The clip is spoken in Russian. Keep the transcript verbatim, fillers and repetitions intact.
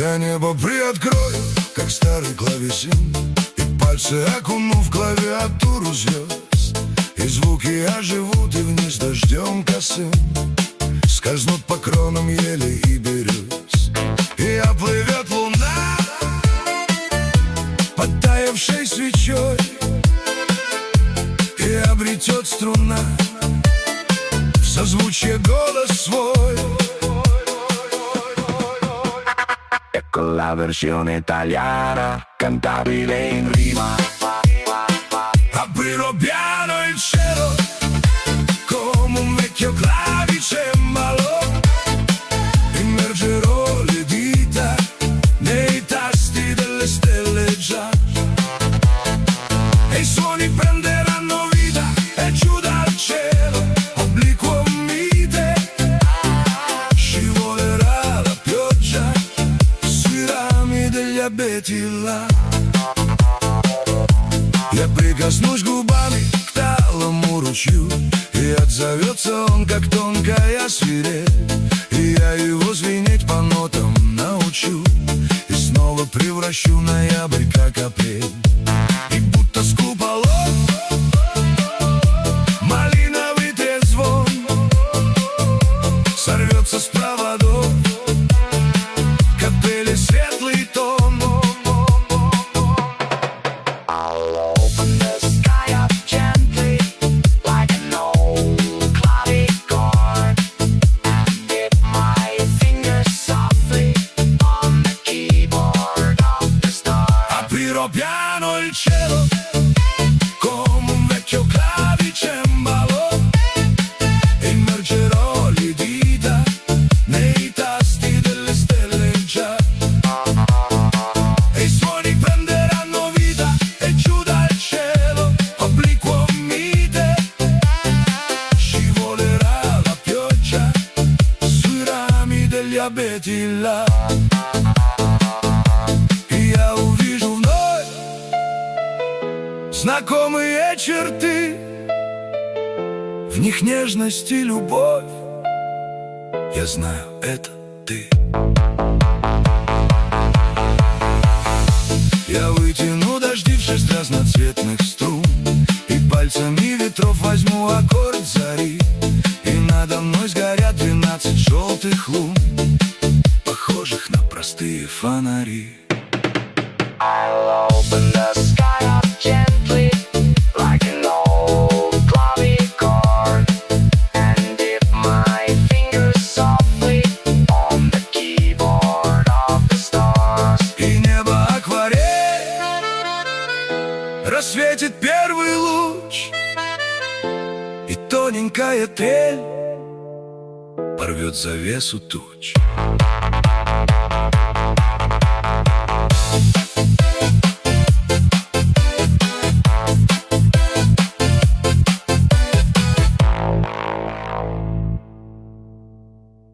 Я небо приоткрою, как старый клавесин, и пальцы окуну в клавиатуру звезд, и звуки оживут, и вниз дождем косым скользнут по кронам ели и берез. И оплывет луна подтаявшей свечой, и обретет струна в созвучье голос свой. Ecco la versione italiana, cantabile in rima. Aprirò piano il cielo come un vecchio clavicembalo, immergerò le dita nei tasti delle stelle già, e i suoni prenderanno vita e giù dal cielo obliquo mite scivolerà la pioggia sui rami degli abeti là. Я прикоснусь губами к талому ручью, и отзовется он, как тонкая свирель, и я его звенеть по нотам научу, и снова превращу ноябрь, как апрель. И будто с куполов малиновый трезвон сорвется с проводов капели светлый тон. Aprirò piano il cielo come un vecchio clavicembalo, e immergerò le dita nei tasti delle stelle già, e i suoni prenderanno vita e giù dal cielo obliquo mite scivolerà la pioggia sui rami degli abeti là. Я увижу вновь знакомые черты, в них нежность и любовь. Я знаю, это ты. Я вытяну дожди в шесть разноцветных струн, и пальцами ветров возьму аккорд зари, и надо мной сгорят двенадцать желтых лун, похожих на простые фонари. I'll open the sky up gently, like an old clavichord, and dip my fingers softly on the keyboard of the stars. И небо акварель, рассветит первый луч, и тоненькая трель порвет завесу туч.